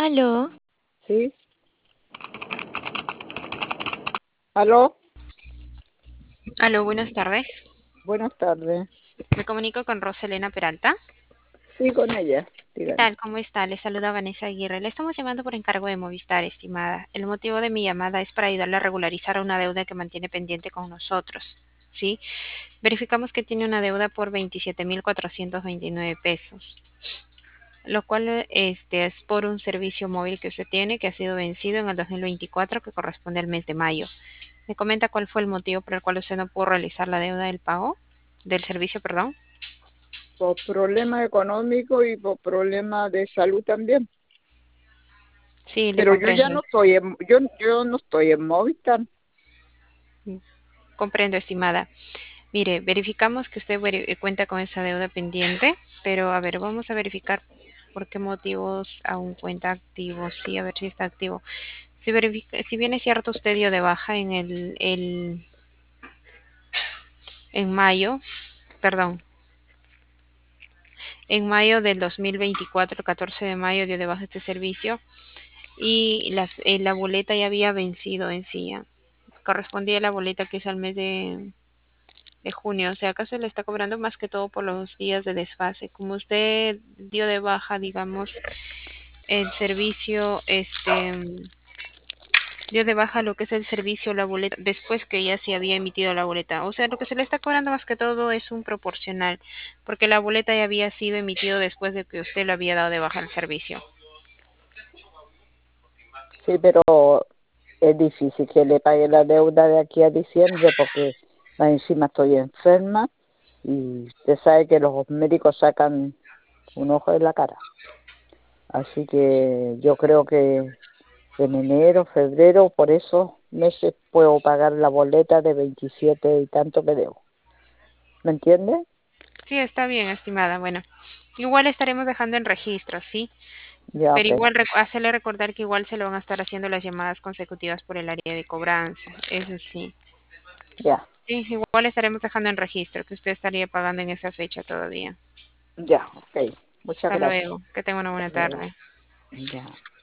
Aló, Sí, aló, aló, buenas tardes. buenas tardes. Me comunico con Roselena Peralta. Sí, con ella, ¿Qué dígame. tal? ¿Cómo está? Le saluda Vanessa Aguirre. Le estamos llamando por encargo de Movistar, estimada. El motivo de mi llamada es para ayudarle a regularizar una deuda que mantiene pendiente con nosotros. ¿Sí? Verificamos que tiene una deuda por 27.429 pesos, lo cual es por un servicio móvil que usted tiene que ha sido vencido en el 2024, que corresponde al mes de mayo. ¿Me comenta cuál fue el motivo por el cual usted no pudo realizar la deuda del pago? Del servicio, perdón. Por problemas económicos y por problemas de salud también. Sí, le Pero yo ya comprendo. no estoy yo no estoy en Movistar. Comprendo, estimada. Mire, verificamos que usted cuenta con esa deuda pendiente, pero a ver, vamos a verificar por qué motivos aún cuenta activo. Sí, a ver si está activo. Si bien es cierto, usted dio de baja en mayo, perdón, en mayo del 2024, el 14 de mayo dio de baja este servicio y la boleta ya había vencido en sí. Ya. Correspondía a la boleta que es al mes de junio. O sea, acá se le está cobrando más que todo por los días de desfase. Como usted dio de baja, digamos, el servicio, dio de baja lo que es el servicio, la boleta, después que ya se había emitido la boleta. O sea, lo que se le está cobrando más que todo es un proporcional, porque la boleta ya había sido emitido después de que usted le había dado de baja el servicio. Sí, pero es difícil que le pague la deuda de aquí a diciembre porque más encima estoy enferma y usted sabe que los médicos sacan un ojo de la cara. Así que yo creo que en enero, febrero, por esos meses puedo pagar la boleta de 27 y tanto que debo. ¿Me entiende? Sí, está bien, estimada. Bueno, igual estaremos dejando en registro, ¿sí? Ya, Pero ok. igual hacerle recordar que igual se le van a estar haciendo las llamadas consecutivas por el área de cobranza. Eso sí. Ya, Sí, igual estaremos dejando en registro que usted estaría pagando en esa fecha todavía. ya, ok. Muchas Hasta gracias. luego. Que tenga una buena Hasta luego. tarde. Ya.